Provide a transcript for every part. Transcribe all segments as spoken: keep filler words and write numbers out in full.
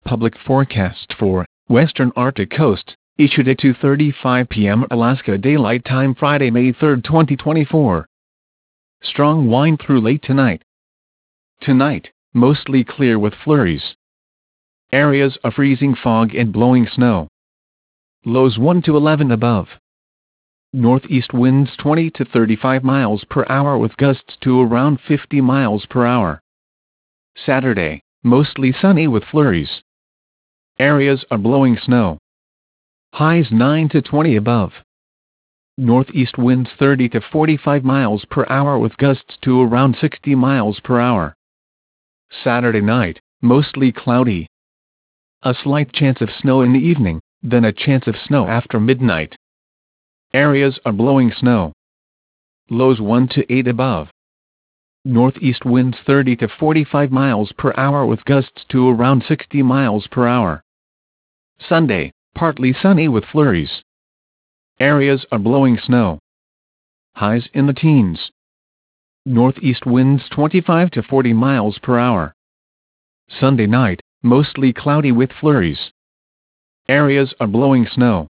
Public forecast for western Arctic coast, issued at two thirty-five p m Alaska Daylight Time Friday, May third, twenty twenty-four. Strong wind through late tonight. Tonight, mostly clear with flurries. Areas of freezing fog and blowing snow. Lows one to eleven above. Northeast winds twenty to thirty-five miles per hour with gusts to around fifty miles per hour. Saturday, mostly sunny with flurries. Areas of blowing snow. Highs nine to twenty above. Northeast winds thirty to forty-five miles per hour with gusts to around sixty miles per hour. Saturday night, mostly cloudy. A slight chance of snow in the evening, then a chance of snow after midnight. Areas of blowing snow. Lows one to eight above. Northeast winds thirty to forty-five miles per hour with gusts to around sixty miles per hour. Sunday, partly sunny with flurries. Areas of blowing snow. Highs in the teens. Northeast winds twenty-five to forty miles per hour. Sunday night, mostly cloudy with flurries. Areas of blowing snow.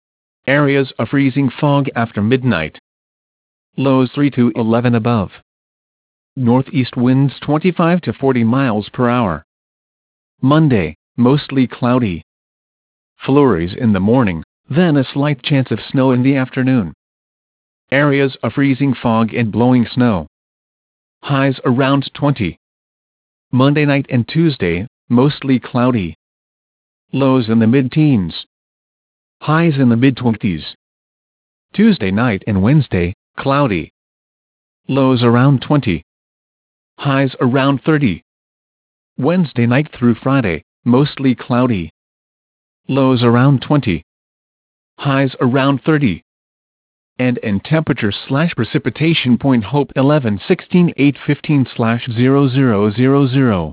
Areas of freezing fog after midnight. Lows three to eleven above. Northeast winds twenty-five to forty miles per hour. Monday, mostly cloudy. Flurries in the morning, then a slight chance of snow in the afternoon. Areas of freezing fog and blowing snow. Highs around twenty. Monday night and Tuesday, mostly cloudy. Lows in the mid-teens. Highs in the mid-twenties. Tuesday night and Wednesday, cloudy. Lows around twenty. Highs around thirty. Wednesday night through Friday, mostly cloudy. Lows around twenty. Highs around thirty. And in temperature slash precipitation point Hope eleven sixteen eight fifteen slash zero zero zero zero.